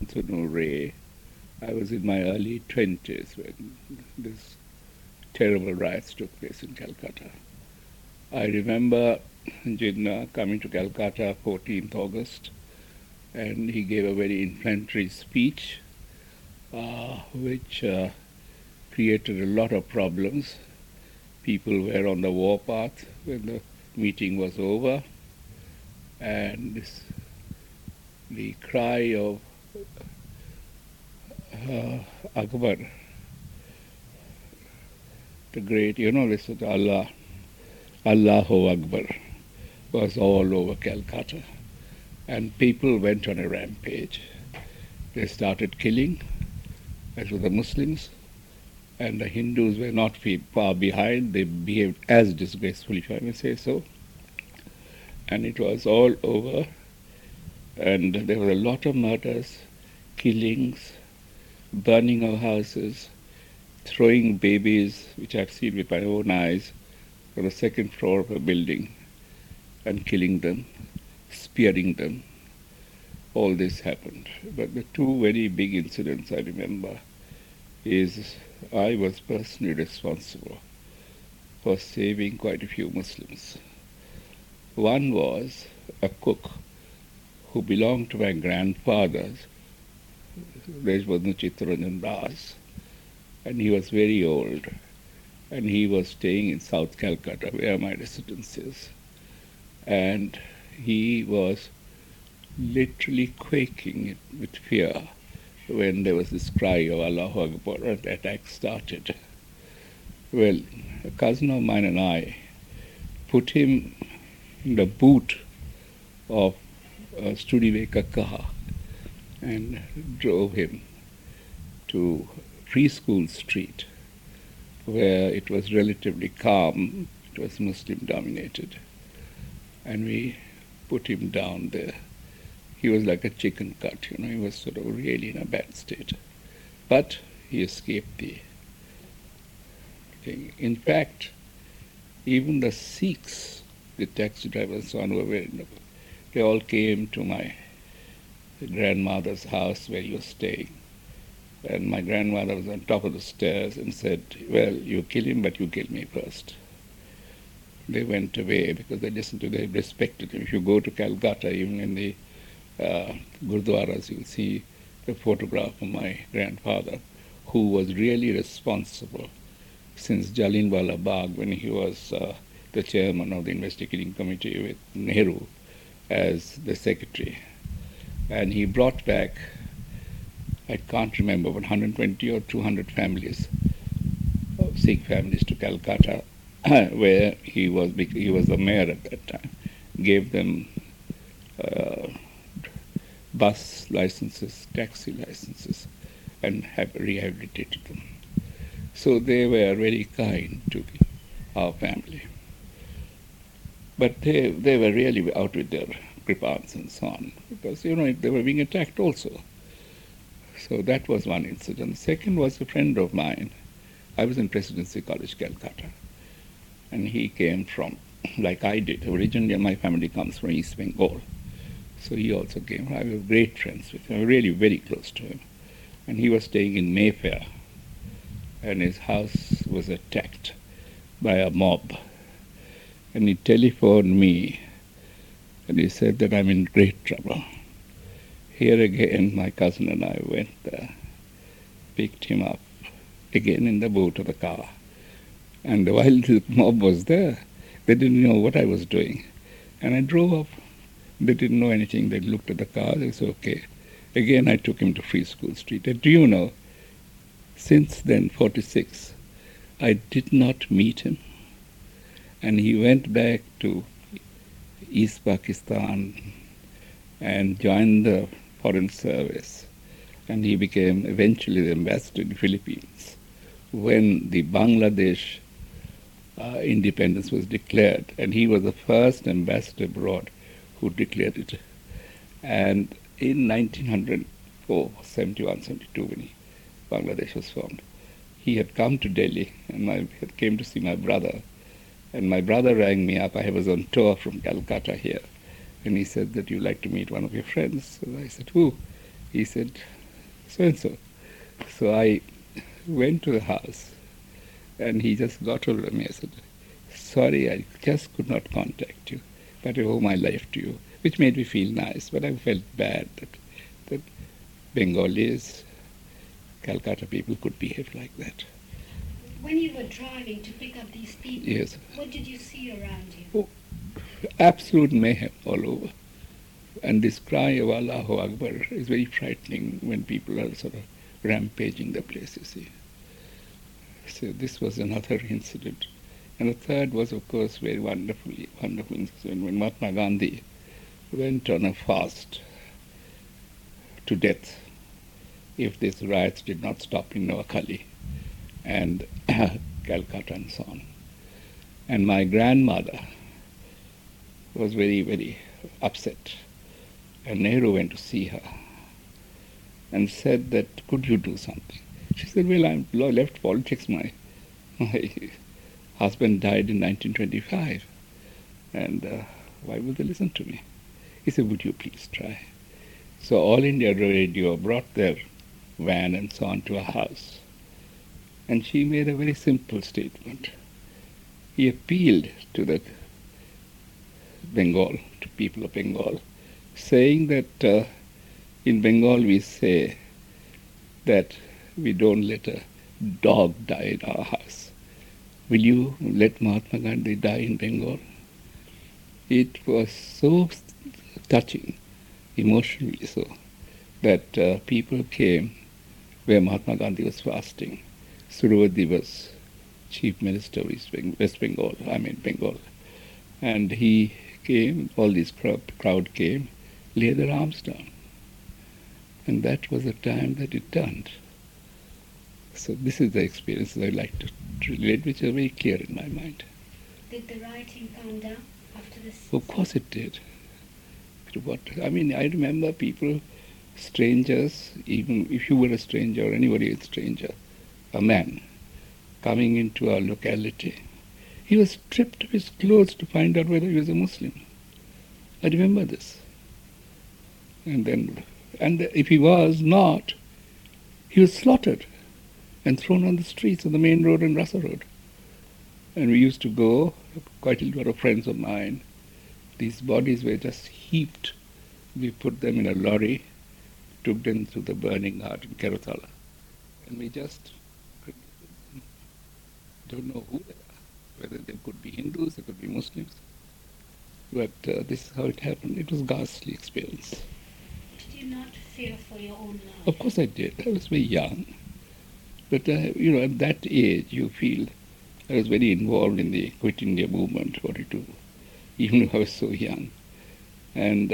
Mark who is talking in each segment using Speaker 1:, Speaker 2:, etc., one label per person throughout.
Speaker 1: to Noor. I was in my early 20s when this terrible riots took place in Calcutta. I remember Jinnah coming to Calcutta 14th August, and he gave a very inflammatory speech which created a lot of problems. People were on the warpath when the meeting was over, and the cry of Akbar, the great, this was Allahu Akbar, was all over Calcutta. And people went on a rampage. They started killing, as were the Muslims, and the Hindus were not far behind. They behaved as disgracefully, if I may say so. And it was all over, and there were a lot of murders, killings, burning of houses, throwing babies, which I've seen with my own eyes, from the second floor of a building, and killing them, spearing them. All this happened. But the two very big incidents I remember is I was personally responsible for saving quite a few Muslims. One was a cook who belonged to my grandfather's, Rajbandhu Chittaranjan Das, and he was very old, and he was staying in South Calcutta, where my residence is, and he was literally quaking with fear when there was this cry of Allahu Akbar and the attack started. Well, a cousin of mine and I put him in the boot of Studiveka Kaha and drove him to Preschool Street, where it was relatively calm. It was Muslim dominated. And we put him down there. He was like a chicken cut, he was sort of really in a bad state. But he escaped the thing. In fact, even the Sikhs, the taxi drivers and so on, were very, they all came to my grandmother's house where he was staying. And my grandmother was on top of the stairs and said, well, you kill him, but you kill me first. They went away because they respected him. If you go to Calcutta, even in the Gurdwaras, you'll see the photograph of my grandfather, who was really responsible since Jallianwala Bagh, when he was the chairman of the investigating committee with Nehru as the secretary. And he brought back, I can't remember, but 120 or 200 families, Sikh families to Calcutta, where he was the mayor at that time, gave them bus licenses, taxi licenses, and have rehabilitated them. So they were very kind to our family. But they were really out with their Kripans and so on, because, they were being attacked also. So that was one incident. The second was a friend of mine. I was in Presidency College, Calcutta, and he came from, like I did. Originally, my family comes from East Bengal. So he also came. I was great friends with him, really very close to him. And he was staying in Mayfair, and his house was attacked by a mob. And he telephoned me, and he said that I'm in great trouble. Here again, my cousin and I went there, picked him up, again in the boot of the car. And while the mob was there, they didn't know what I was doing. And I drove up. They didn't know anything. They looked at the car. They said, okay. Again, I took him to Preschool Street. And do you know, since then, 46, I did not meet him. And he went back to East Pakistan and joined the Foreign Service. And he became eventually the ambassador in the Philippines when the Bangladesh independence was declared. And he was the first ambassador abroad who declared it. And in 1904, 71, 72, when Bangladesh was formed, he had come to Delhi and came to see my brother. And my brother rang me up. I was on tour from Calcutta here. And he said that you'd like to meet one of your friends. So I said, who? He said, so and so. So I went to the house, and he just got hold of me. I said, sorry, I just could not contact you, but I owe my life to you, which made me feel nice, but I felt bad that Bengalis, Calcutta people could behave like that.
Speaker 2: When you were driving to pick up these people,
Speaker 1: Yes.
Speaker 2: what did you see around you?
Speaker 1: Oh, absolute mayhem all over. And this cry of Allahu Akbar is very frightening when people are sort of rampaging the place, you see. So this was another incident. And the third was, of course, very wonderful incident when Mahatma Gandhi went on a fast to death if these riots did not stop in Noakhali and Calcutta and so on. And my grandmother was very, very upset. And Nehru went to see her and said that, could you do something? She said, well, I've left politics. My husband died in 1925, and why would they listen to me? He said, would you please try? So All India Radio brought their van and so on to a house. And she made a very simple statement. He appealed to the Bengal, to people of Bengal, saying that in Bengal we say that we don't let a dog die in our house. Will you let Mahatma Gandhi die in Bengal? It was so touching, emotionally so, that people came where Mahatma Gandhi was fasting. Suravadi was chief minister of West Bengal, Bengal. And he came, all this crowd came, laid their arms down. And that was the time that it turned. So this is the experience I like to relate, which are very clear in my mind.
Speaker 2: Did the rioting calm down after this?
Speaker 1: Of course it did. I remember people, strangers, even if you were a stranger or anybody is a stranger, a man coming into our locality, he was stripped of his clothes to find out whether he was a Muslim. I remember this. And if he was not, he was slaughtered and thrown on the streets of the main road and Rasa Road. And we used to go, quite a lot of friends of mine, these bodies were just heaped. We put them in a lorry, took them to the burning heart in Kerala. And we just don't know who they are, whether they could be Hindus, they could be Muslims. But this is how it happened. It was a ghastly experience.
Speaker 2: Did you not fear for your own life?
Speaker 1: Of course I did. I was very young. But, at that age, you feel I was very involved in the Quit India movement, 42, even though I was so young. And,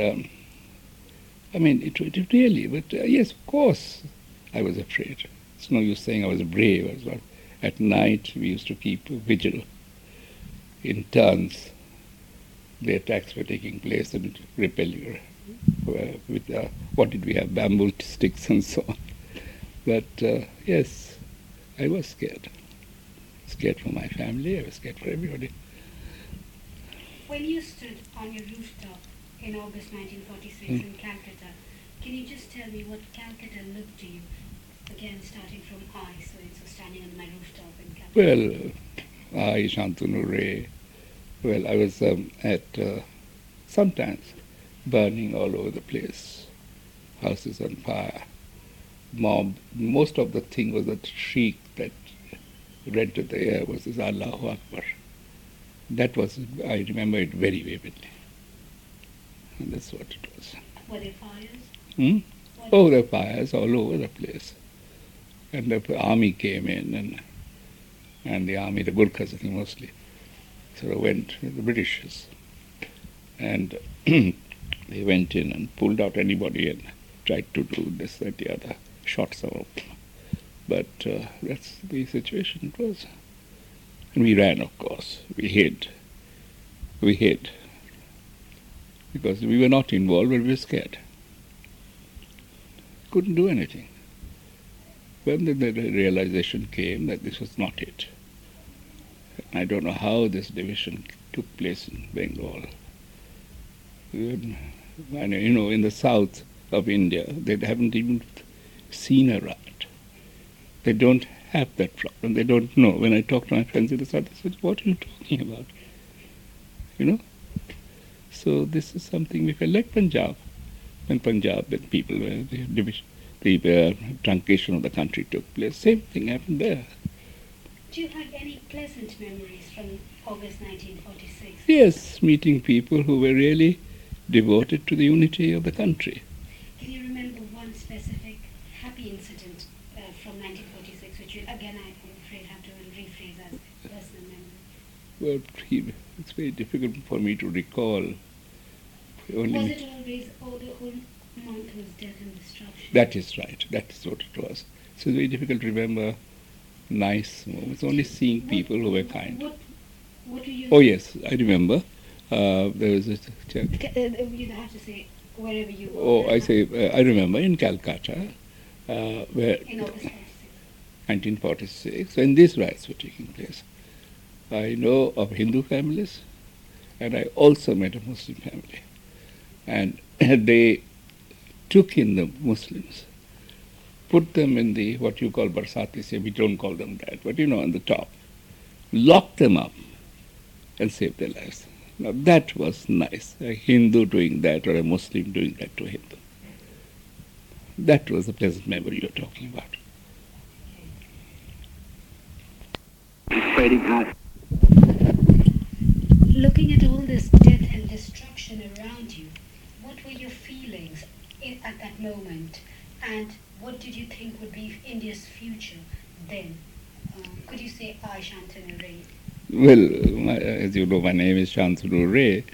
Speaker 1: it really, but yes, of course, I was afraid. It's no use saying I was brave. I was not. At night, we used to keep vigil in turns. The attacks were taking place and repelling with, what did we have, bamboo sticks and so on. But, yes, I was scared. Scared for my family, I was scared for everybody.
Speaker 2: When you stood on your rooftop in August 1946 in Calcutta, can you just tell me what Calcutta looked to you? Again, starting from I, so standing on my rooftop in Calcutta.
Speaker 1: Well, I, Shantanu Ray, I was at sometimes burning all over the place, houses on fire, mob. Most of the thing was that shriek that rented the air was this Allahu Akbar. That was, I remember it very vividly. And that's what it was.
Speaker 2: Were there fires?
Speaker 1: Oh, there were fires all over the place. And the army came in, and the army, the Gurkhas, I think mostly, sort of went, the Britishers. And they went in and pulled out anybody and tried to do this, that, the other, shot some of them. But that's the situation it was. And we ran, of course. We hid. Because we were not involved, but we were scared. Couldn't do anything. When the realization came that this was not it, I don't know how this division took place in Bengal. In the south of India, they haven't even seen a riot. They don't have that problem. They don't know. When I talk to my friends in the south, they say, "What are you talking about?" You know. So this is something we felt like Punjab. When Punjab, when people were the division, the truncation of the country took place. Same thing happened there.
Speaker 2: Do you have any pleasant memories from August 1946?
Speaker 1: Yes, meeting people who were really devoted to the unity of the country.
Speaker 2: Can you remember one specific happy incident from 1946, which you, again, I'm afraid have to rephrase as personal memory?
Speaker 1: Well, it's very difficult for me to recall.
Speaker 2: Was it always, the whole month was death and destruction?
Speaker 1: That is right. That is what it was. So it's very difficult to remember nice moments. Only seeing people who were kind.
Speaker 2: What do you?
Speaker 1: Oh yes, I remember. There was a
Speaker 2: you have to say wherever you were.
Speaker 1: Oh, I remember in Calcutta, where
Speaker 2: In August
Speaker 1: 1946, when these riots were taking place. I know of Hindu families, and I also met a Muslim family. And they took in the Muslims, put them in the, what you call barsati, say, we don't call them that, but on the top, locked them up and saved their lives. Now that was nice, a Hindu doing that or a Muslim doing that to a Hindu. That was the pleasant memory you're talking about.
Speaker 2: Looking at all this death and destruction around you, what were your feelings at that moment, and what did you think would be India's future then? Could you say, I, Shantanu Ray?
Speaker 1: Well, as you know, my name is Shantanu Ray.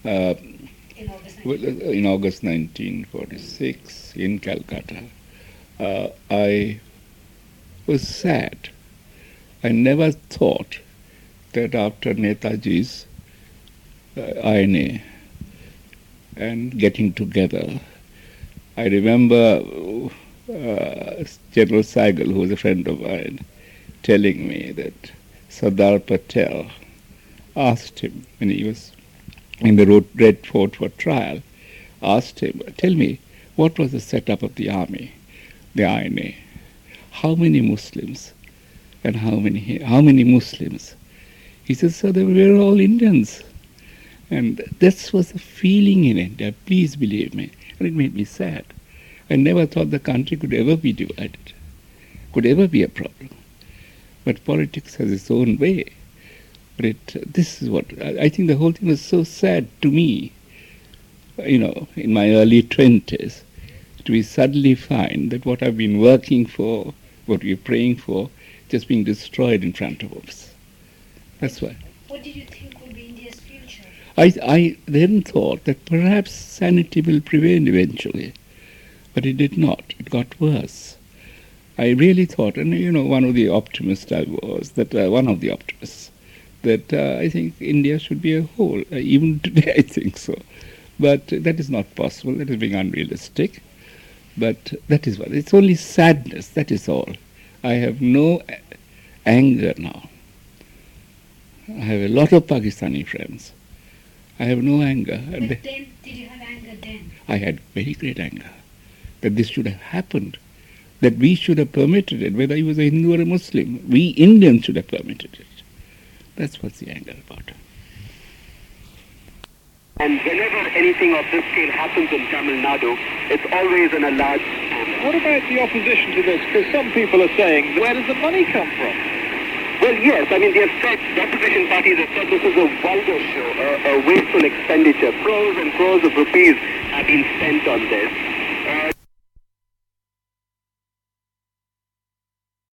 Speaker 2: In
Speaker 1: August 1946, in Calcutta, I was sad. I never thought that after Netaji's INA and getting together, I remember General Saigal, who was a friend of mine, telling me that Sardar Patel asked him, when he was in the Red Fort for trial, asked him, tell me, what was the setup of the army, the INA? How many Muslims and how many Muslims? He said, sir, they were all Indians. And this was the feeling in India, please believe me. And it made me sad. I never thought the country could ever be divided, could ever be a problem. But politics has its own way. But this is what, I think the whole thing was so sad to me, in my early 20s, to be suddenly find that what I've been working for, what we're praying for, just being destroyed in front of us. That's why.
Speaker 2: What did you think would be India's future?
Speaker 1: I then thought that perhaps sanity will prevail eventually, but it did not. It got worse. I really thought, and one of the optimists I was, that I think India should be a whole. Even today I think so. But that is not possible. That is being unrealistic. But that is what. It's only sadness, that is all. I have no anger now. I have a lot of Pakistani friends. I have no anger.
Speaker 2: But then, did you have anger then?
Speaker 1: I had very great anger that this should have happened, that we should have permitted it, whether he was a Hindu or a Muslim. We Indians should have permitted it. That's what's the anger about.
Speaker 3: And whenever anything of this scale happens in Tamil Nadu, it's always in a large...
Speaker 4: What about the opposition to this? Because some people are saying, where does the money come from?
Speaker 3: Well, yes, they have said, the opposition parties have said this is a vulgar show, a wasteful expenditure. Crores and crores of rupees have been spent on this.